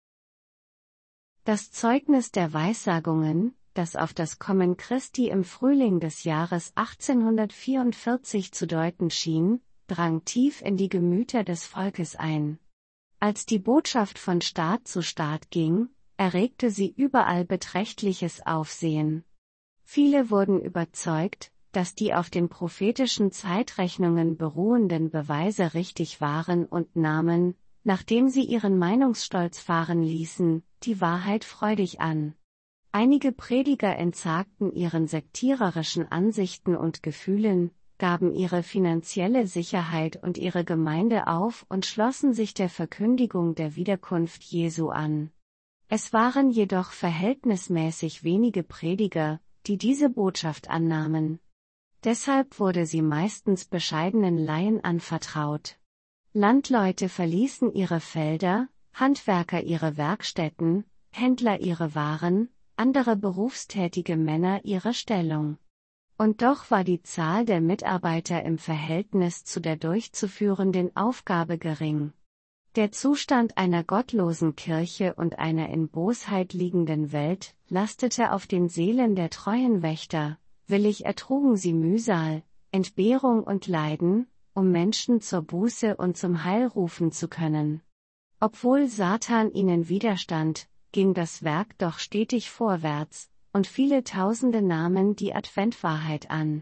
Das Zeugnis der Weissagungen, das auf das Kommen Christi im Frühling des Jahres achtzehnhundertvierundvierzig zu deuten schien, drang tief in die Gemüter des Volkes ein. Als die Botschaft von Staat zu Staat ging, erregte sie überall beträchtliches Aufsehen. Viele wurden überzeugt, dass die auf den prophetischen Zeitrechnungen beruhenden Beweise richtig waren und nahmen, nachdem sie ihren Meinungsstolz fahren ließen, die Wahrheit freudig an. Einige Prediger entsagten ihren sektiererischen Ansichten und Gefühlen, gaben ihre finanzielle Sicherheit und ihre Gemeinde auf und schlossen sich der Verkündigung der Wiederkunft Jesu an. Es waren jedoch verhältnismäßig wenige Prediger, die diese Botschaft annahmen. Deshalb wurde sie meistens bescheidenen Laien anvertraut. Landleute verließen ihre Felder, Handwerker ihre Werkstätten, Händler ihre Waren, andere berufstätige Männer ihre Stellung. Und doch war die Zahl der Mitarbeiter im Verhältnis zu der durchzuführenden Aufgabe gering. Der Zustand einer gottlosen Kirche und einer in Bosheit liegenden Welt lastete auf den Seelen der treuen Wächter. Willig ertrugen sie Mühsal, Entbehrung und Leiden, um Menschen zur Buße und zum Heil rufen zu können. Obwohl Satan ihnen widerstand, ging das Werk doch stetig vorwärts, und viele Tausende nahmen die Adventwahrheit an.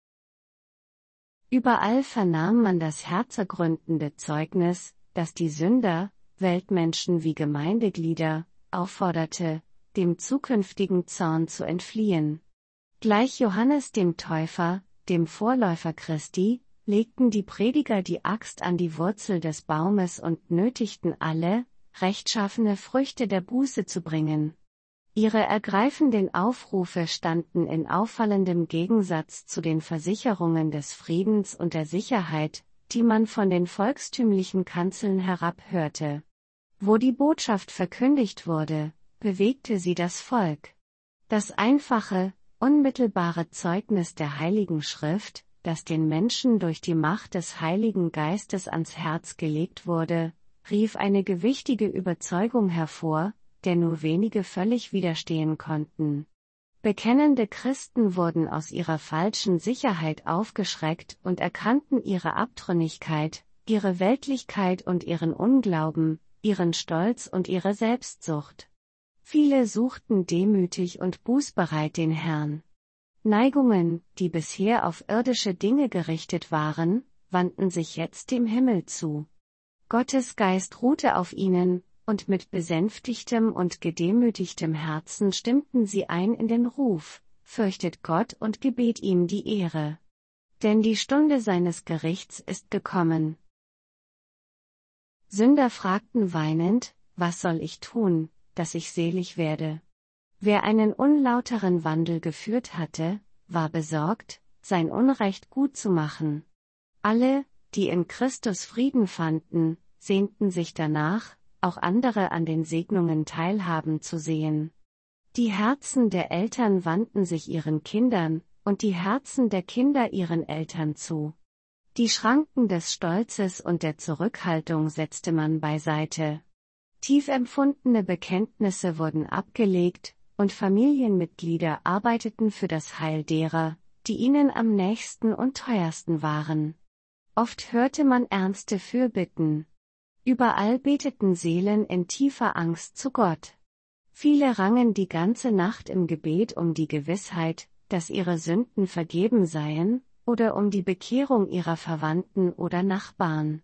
Überall vernahm man das herzergründende Zeugnis, das die Sünder, Weltmenschen wie Gemeindeglieder, aufforderte, dem zukünftigen Zorn zu entfliehen. Gleich Johannes dem Täufer, dem Vorläufer Christi, legten die Prediger die Axt an die Wurzel des Baumes und nötigten alle, rechtschaffene Früchte der Buße zu bringen. Ihre ergreifenden Aufrufe standen in auffallendem Gegensatz zu den Versicherungen des Friedens und der Sicherheit, die man von den volkstümlichen Kanzeln herab hörte. Wo die Botschaft verkündigt wurde, bewegte sie das Volk. Das einfache, unmittelbare Zeugnis der Heiligen Schrift, das den Menschen durch die Macht des Heiligen Geistes ans Herz gelegt wurde, rief eine gewichtige Überzeugung hervor, der nur wenige völlig widerstehen konnten. Bekennende Christen wurden aus ihrer falschen Sicherheit aufgeschreckt und erkannten ihre Abtrünnigkeit, ihre Weltlichkeit und ihren Unglauben, ihren Stolz und ihre Selbstsucht. Viele suchten demütig und bußbereit den Herrn. Neigungen, die bisher auf irdische Dinge gerichtet waren, wandten sich jetzt dem Himmel zu. Gottes Geist ruhte auf ihnen, und mit besänftigtem und gedemütigtem Herzen stimmten sie ein in den Ruf: Fürchtet Gott und gebet ihm die Ehre. Denn die Stunde seines Gerichts ist gekommen. Sünder fragten weinend: Was soll ich tun, dass ich selig werde? Wer einen unlauteren Wandel geführt hatte, war besorgt, sein Unrecht gut zu machen. Alle, die in Christus Frieden fanden, sehnten sich danach, auch andere an den Segnungen teilhaben zu sehen. Die Herzen der Eltern wandten sich ihren Kindern, und die Herzen der Kinder ihren Eltern zu. Die Schranken des Stolzes und der Zurückhaltung setzte man beiseite. Tief empfundene Bekenntnisse wurden abgelegt, und Familienmitglieder arbeiteten für das Heil derer, die ihnen am nächsten und teuersten waren. Oft hörte man ernste Fürbitten. Überall beteten Seelen in tiefer Angst zu Gott. Viele rangen die ganze Nacht im Gebet um die Gewissheit, dass ihre Sünden vergeben seien, oder um die Bekehrung ihrer Verwandten oder Nachbarn.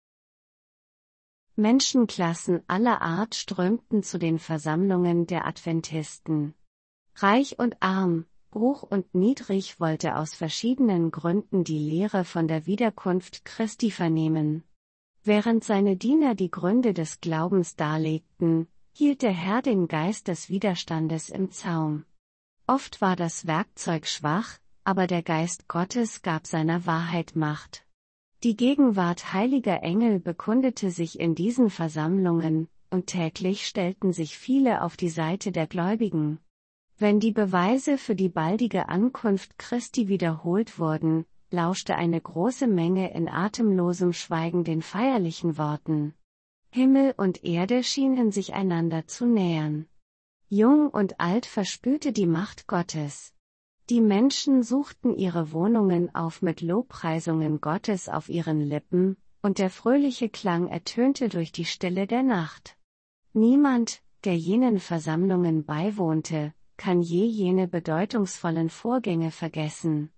Menschenklassen aller Art strömten zu den Versammlungen der Adventisten. Reich und arm, Hoch und niedrig wollte aus verschiedenen Gründen die Lehre von der Wiederkunft Christi vernehmen. Während seine Diener die Gründe des Glaubens darlegten, hielt der Herr den Geist des Widerstandes im Zaum. Oft war das Werkzeug schwach, aber der Geist Gottes gab seiner Wahrheit Macht. Die Gegenwart heiliger Engel bekundete sich in diesen Versammlungen, und täglich stellten sich viele auf die Seite der Gläubigen. Wenn die Beweise für die baldige Ankunft Christi wiederholt wurden, lauschte eine große Menge in atemlosem Schweigen den feierlichen Worten. Himmel und Erde schienen sich einander zu nähern. Jung und alt verspürte die Macht Gottes. Die Menschen suchten ihre Wohnungen auf mit Lobpreisungen Gottes auf ihren Lippen, und der fröhliche Klang ertönte durch die Stille der Nacht. Niemand, der jenen Versammlungen beiwohnte, kann je jene bedeutungsvollen Vorgänge vergessen.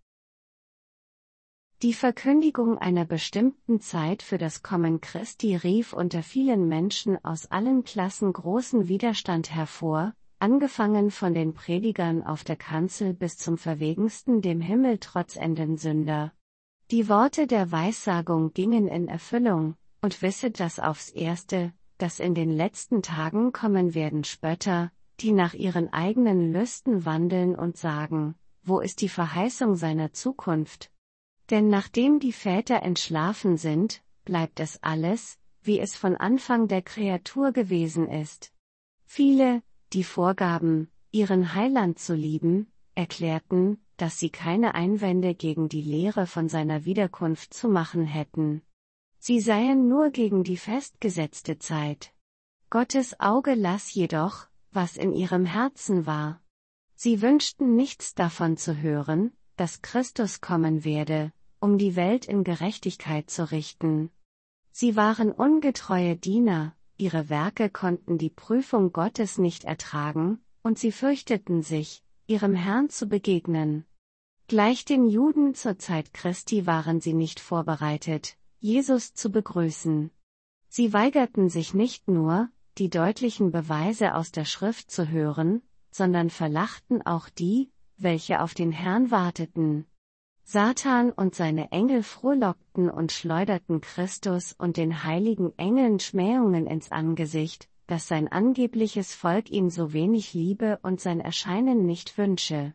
Die Verkündigung einer bestimmten Zeit für das Kommen Christi rief unter vielen Menschen aus allen Klassen großen Widerstand hervor, angefangen von den Predigern auf der Kanzel bis zum verwegensten dem himmeltrotzenden Sünder. Die Worte der Weissagung gingen in Erfüllung, und wisset das aufs Erste, dass in den letzten Tagen kommen werden Spötter, die nach ihren eigenen Lüsten wandeln und sagen, wo ist die Verheißung seiner Zukunft? Denn nachdem die Väter entschlafen sind, bleibt es alles, wie es von Anfang der Kreatur gewesen ist. Viele, die vorgaben, ihren Heiland zu lieben, erklärten, dass sie keine Einwände gegen die Lehre von seiner Wiederkunft zu machen hätten. Sie seien nur gegen die festgesetzte Zeit. Gottes Auge las jedoch, was in ihrem Herzen war. Sie wünschten nichts davon zu hören, dass Christus kommen werde, um die Welt in Gerechtigkeit zu richten. Sie waren ungetreue Diener, ihre Werke konnten die Prüfung Gottes nicht ertragen, und sie fürchteten sich, ihrem Herrn zu begegnen. Gleich den Juden zur Zeit Christi waren sie nicht vorbereitet, Jesus zu begrüßen. Sie weigerten sich nicht nur, die deutlichen Beweise aus der Schrift zu hören, sondern verlachten auch die, welche auf den Herrn warteten. Satan und seine Engel frohlockten und schleuderten Christus und den heiligen Engeln Schmähungen ins Angesicht, dass sein angebliches Volk ihn so wenig liebe und sein Erscheinen nicht wünsche.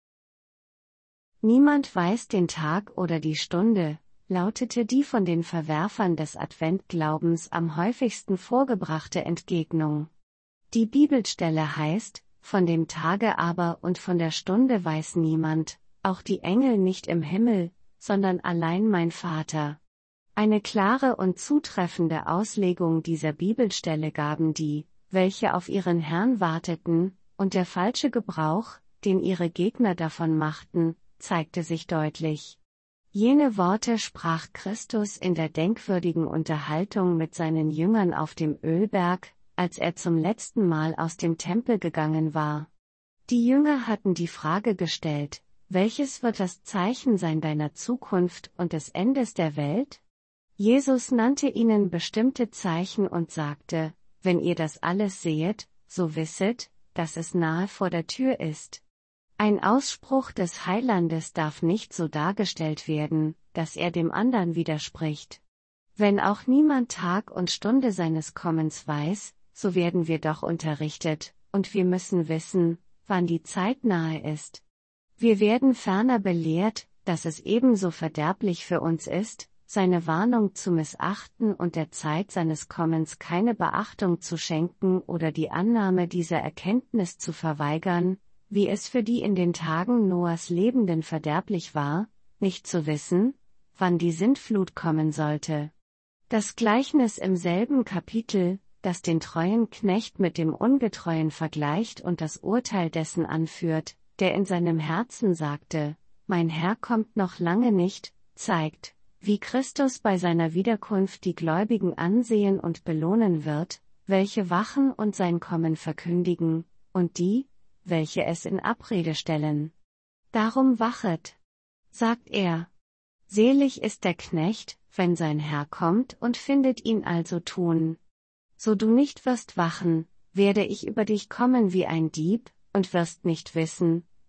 Niemand weiß den Tag oder die Stunde, lautete die von den Verwerfern des Adventglaubens am häufigsten vorgebrachte Entgegnung. Die Bibelstelle heißt, von dem Tage aber und von der Stunde weiß niemand, auch die Engel nicht im Himmel, sondern allein mein Vater. Eine klare und zutreffende Auslegung dieser Bibelstelle gaben die, welche auf ihren Herrn warteten, und der falsche Gebrauch, den ihre Gegner davon machten, zeigte sich deutlich. Jene Worte sprach Christus in der denkwürdigen Unterhaltung mit seinen Jüngern auf dem Ölberg, als er zum letzten Mal aus dem Tempel gegangen war. Die Jünger hatten die Frage gestellt, welches wird das Zeichen sein deiner Zukunft und des Endes der Welt? Jesus nannte ihnen bestimmte Zeichen und sagte, wenn ihr das alles sehet, so wisset, dass es nahe vor der Tür ist. Ein Ausspruch des Heilandes darf nicht so dargestellt werden, dass er dem anderen widerspricht. Wenn auch niemand Tag und Stunde seines Kommens weiß, so werden wir doch unterrichtet, und wir müssen wissen, wann die Zeit nahe ist. Wir werden ferner belehrt, dass es ebenso verderblich für uns ist, seine Warnung zu missachten und der Zeit seines Kommens keine Beachtung zu schenken oder die Annahme dieser Erkenntnis zu verweigern, wie es für die in den Tagen Noahs Lebenden verderblich war, nicht zu wissen, wann die Sintflut kommen sollte. Das Gleichnis im selben Kapitel, das den treuen Knecht mit dem Ungetreuen vergleicht und das Urteil dessen anführt, der in seinem Herzen sagte, mein Herr kommt noch lange nicht, zeigt, wie Christus bei seiner Wiederkunft die Gläubigen ansehen und belohnen wird, welche wachen und sein Kommen verkündigen, und die, welche es in Abrede stellen. Darum wachet, sagt er. Selig ist der Knecht, wenn sein Herr kommt und findet ihn also tun. So du nicht wirst wachen, werde ich über dich kommen wie ein Dieb, und wirst nicht wissen,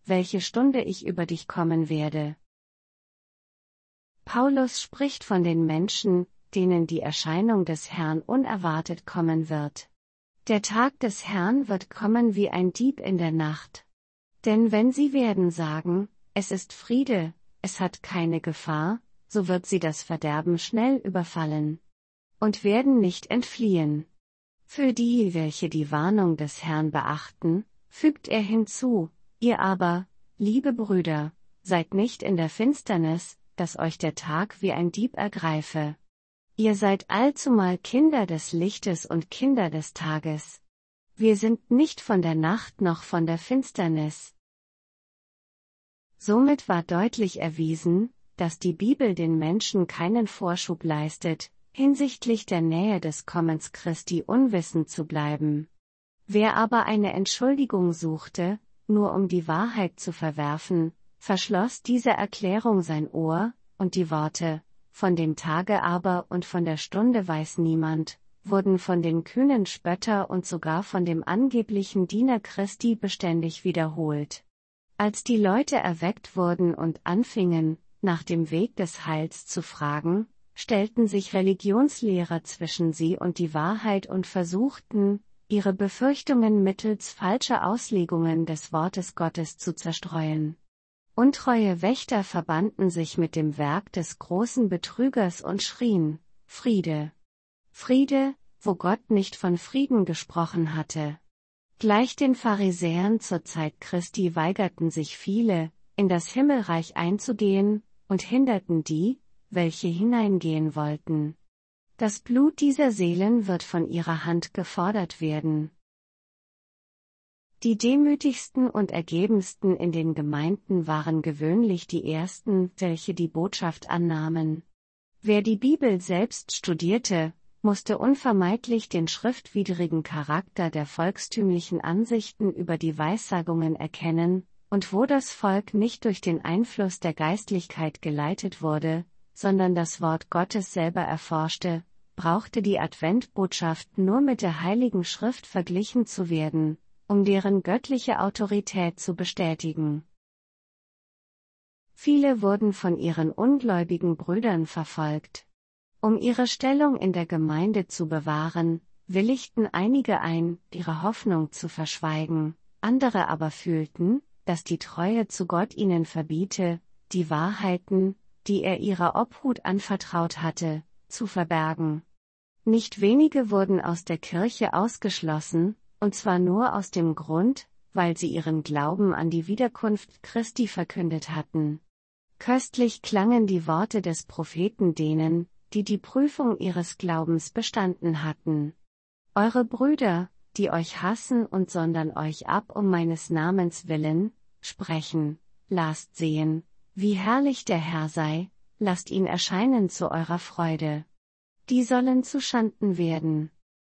welche Stunde ich über dich kommen werde. Paulus spricht von den Menschen, denen die Erscheinung des Herrn unerwartet kommen wird. Der Tag des Herrn wird kommen wie ein Dieb in der Nacht. Denn wenn sie werden sagen, es ist Friede, es hat keine Gefahr, so wird sie das Verderben schnell überfallen. Und werden nicht entfliehen. Für die, welche die Warnung des Herrn beachten, fügt er hinzu, ihr aber, liebe Brüder, seid nicht in der Finsternis, dass euch der Tag wie ein Dieb ergreife. Ihr seid allzumal Kinder des Lichtes und Kinder des Tages. Wir sind nicht von der Nacht noch von der Finsternis. Somit war deutlich erwiesen, dass die Bibel den Menschen keinen Vorschub leistet, hinsichtlich der Nähe des Kommens Christi unwissend zu bleiben. Wer aber eine Entschuldigung suchte, nur um die Wahrheit zu verwerfen, verschloss dieser Erklärung sein Ohr, und die Worte, von dem Tage aber und von der Stunde weiß niemand, wurden von den kühnen Spötter und sogar von dem angeblichen Diener Christi beständig wiederholt. Als die Leute erweckt wurden und anfingen, nach dem Weg des Heils zu fragen, stellten sich Religionslehrer zwischen sie und die Wahrheit und versuchten, ihre Befürchtungen mittels falscher Auslegungen des Wortes Gottes zu zerstreuen. Untreue Wächter verbanden sich mit dem Werk des großen Betrügers und schrien, Friede! Friede, wo Gott nicht von Frieden gesprochen hatte. Gleich den Pharisäern zur Zeit Christi weigerten sich viele, in das Himmelreich einzugehen, und hinderten die, welche hineingehen wollten. Das Blut dieser Seelen wird von ihrer Hand gefordert werden. Die demütigsten und ergebensten in den Gemeinden waren gewöhnlich die ersten, welche die Botschaft annahmen. Wer die Bibel selbst studierte, musste unvermeidlich den schriftwidrigen Charakter der volkstümlichen Ansichten über die Weissagungen erkennen, und wo das Volk nicht durch den Einfluss der Geistlichkeit geleitet wurde, sondern das Wort Gottes selber erforschte, brauchte die Adventbotschaft nur mit der Heiligen Schrift verglichen zu werden, um deren göttliche Autorität zu bestätigen. Viele wurden von ihren ungläubigen Brüdern verfolgt. Um ihre Stellung in der Gemeinde zu bewahren, willigten einige ein, ihre Hoffnung zu verschweigen, andere aber fühlten, dass die Treue zu Gott ihnen verbiete, die Wahrheiten, die er ihrer Obhut anvertraut hatte, zu verbergen. Nicht wenige wurden aus der Kirche ausgeschlossen, und zwar nur aus dem Grund, weil sie ihren Glauben an die Wiederkunft Christi verkündet hatten. Köstlich klangen die Worte des Propheten denen, die die Prüfung ihres Glaubens bestanden hatten. Eure Brüder, die euch hassen und sondern euch ab um meines Namens willen, sprechen, lasst sehen, wie herrlich der Herr sei, lasst ihn erscheinen zu eurer Freude. Die sollen zuschanden werden.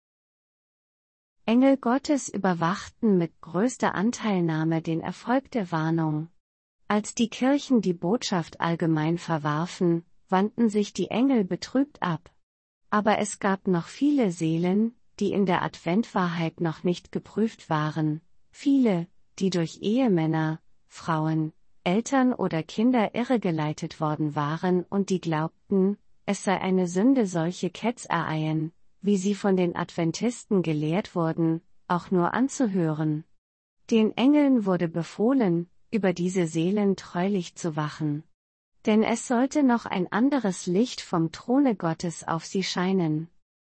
Engel Gottes überwachten mit größter Anteilnahme den Erfolg der Warnung. Als die Kirchen die Botschaft allgemein verwarfen, wandten sich die Engel betrübt ab. Aber es gab noch viele Seelen, die in der Adventwahrheit noch nicht geprüft waren, viele, die durch Ehemänner, Frauen, Eltern oder Kinder irregeleitet worden waren und die glaubten, es sei eine Sünde solche Ketzereien, wie sie von den Adventisten gelehrt wurden, auch nur anzuhören. Den Engeln wurde befohlen, über diese Seelen treulich zu wachen. Denn es sollte noch ein anderes Licht vom Throne Gottes auf sie scheinen.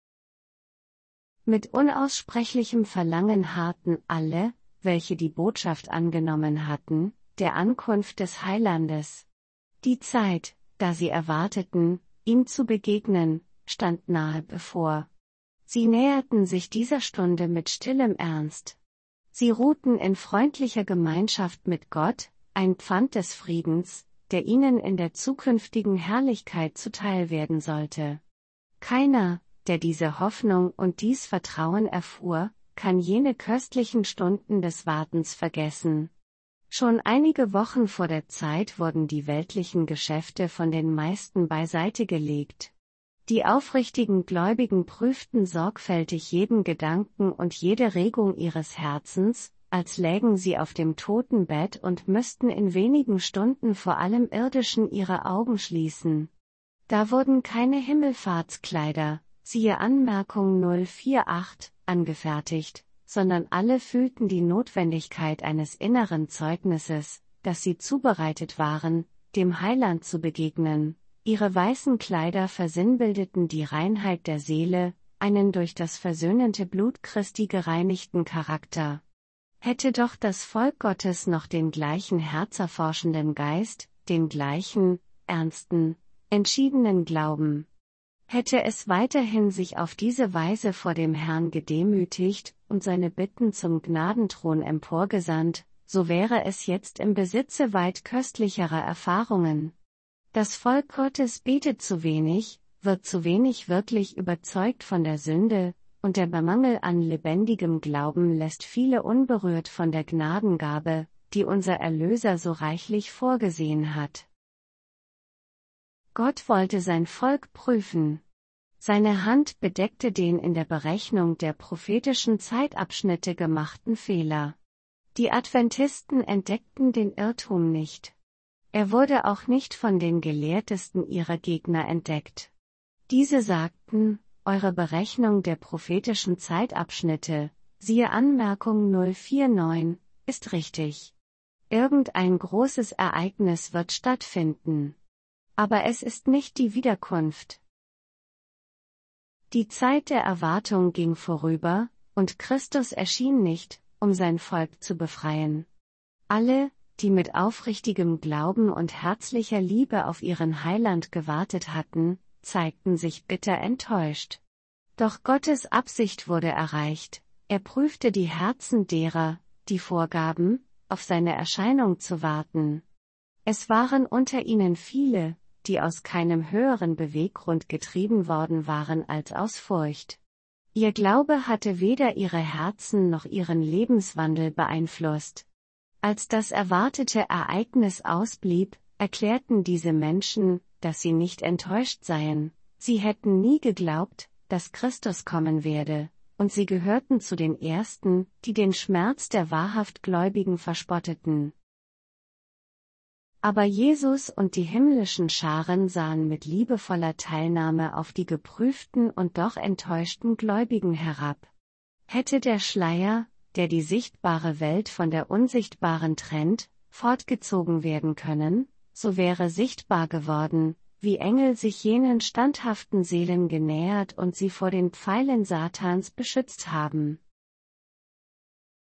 Mit unaussprechlichem Verlangen harrten alle, welche die Botschaft angenommen hatten, der Ankunft des Heilandes. Die Zeit, da sie erwarteten, ihm zu begegnen, stand nahe bevor. Sie näherten sich dieser Stunde mit stillem Ernst. Sie ruhten in freundlicher Gemeinschaft mit Gott, ein Pfand des Friedens, der ihnen in der zukünftigen Herrlichkeit zuteil werden sollte. Keiner, der diese Hoffnung und dies Vertrauen erfuhr, kann jene köstlichen Stunden des Wartens vergessen. Schon einige Wochen vor der Zeit wurden die weltlichen Geschäfte von den meisten beiseite gelegt. Die aufrichtigen Gläubigen prüften sorgfältig jeden Gedanken und jede Regung ihres Herzens, als lägen sie auf dem Totenbett und müssten in wenigen Stunden vor allem Irdischen ihre Augen schließen. Da wurden keine Himmelfahrtskleider, siehe Anmerkung null vier acht, angefertigt, sondern alle fühlten die Notwendigkeit eines inneren Zeugnisses, dass sie zubereitet waren, dem Heiland zu begegnen. Ihre weißen Kleider versinnbildeten die Reinheit der Seele, einen durch das versöhnende Blut Christi gereinigten Charakter. Hätte doch das Volk Gottes noch den gleichen herzerforschenden Geist, den gleichen, ernsten, entschiedenen Glauben. Hätte es weiterhin sich auf diese Weise vor dem Herrn gedemütigt und seine Bitten zum Gnadenthron emporgesandt, so wäre es jetzt im Besitze weit köstlicherer Erfahrungen. Das Volk Gottes betet zu wenig, wird zu wenig wirklich überzeugt von der Sünde, und der Mangel an lebendigem Glauben lässt viele unberührt von der Gnadengabe, die unser Erlöser so reichlich vorgesehen hat. Gott wollte sein Volk prüfen. Seine Hand bedeckte den in der Berechnung der prophetischen Zeitabschnitte gemachten Fehler. Die Adventisten entdeckten den Irrtum nicht. Er wurde auch nicht von den Gelehrtesten ihrer Gegner entdeckt. Diese sagten, eure Berechnung der prophetischen Zeitabschnitte, siehe Anmerkung null vier neun, ist richtig. Irgendein großes Ereignis wird stattfinden. Aber es ist nicht die Wiederkunft. Die Zeit der Erwartung ging vorüber, und Christus erschien nicht, um sein Volk zu befreien. Alle, die mit aufrichtigem Glauben und herzlicher Liebe auf ihren Heiland gewartet hatten, zeigten sich bitter enttäuscht. Doch Gottes Absicht wurde erreicht, er prüfte die Herzen derer, die vorgaben, auf seine Erscheinung zu warten. Es waren unter ihnen viele, die aus keinem höheren Beweggrund getrieben worden waren als aus Furcht. Ihr Glaube hatte weder ihre Herzen noch ihren Lebenswandel beeinflusst. Als das erwartete Ereignis ausblieb, erklärten diese Menschen, dass sie nicht enttäuscht seien. Sie hätten nie geglaubt, dass Christus kommen werde, und sie gehörten zu den Ersten, die den Schmerz der wahrhaft Gläubigen verspotteten. Aber Jesus und die himmlischen Scharen sahen mit liebevoller Teilnahme auf die geprüften und doch enttäuschten Gläubigen herab. Hätte der Schleier, der die sichtbare Welt von der unsichtbaren trennt, fortgezogen werden können, so wäre sichtbar geworden, wie Engel sich jenen standhaften Seelen genähert und sie vor den Pfeilen Satans beschützt haben.